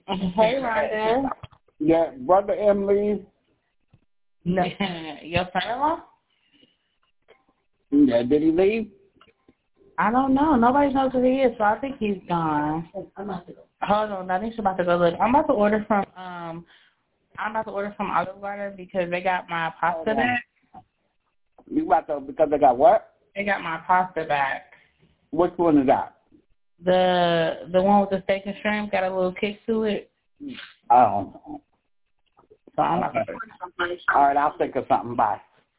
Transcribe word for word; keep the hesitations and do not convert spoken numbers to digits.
Hey, Rhonda. Yeah, Brother Emily. No. Your son-in-law? Yeah, did he leave? I don't know. Nobody knows who he is, so I think he's gone. I'm about to go. Hold on, I think she's about to go look. I'm about to order from um I'm about to order from Olive Garden because they got my pasta back. You about to because they got what? They got my pasta back. Which one is that? The the one with the steak and shrimp got a little kick to it. I don't know. So I'm Okay. about to All right, I'll think of something. Bye.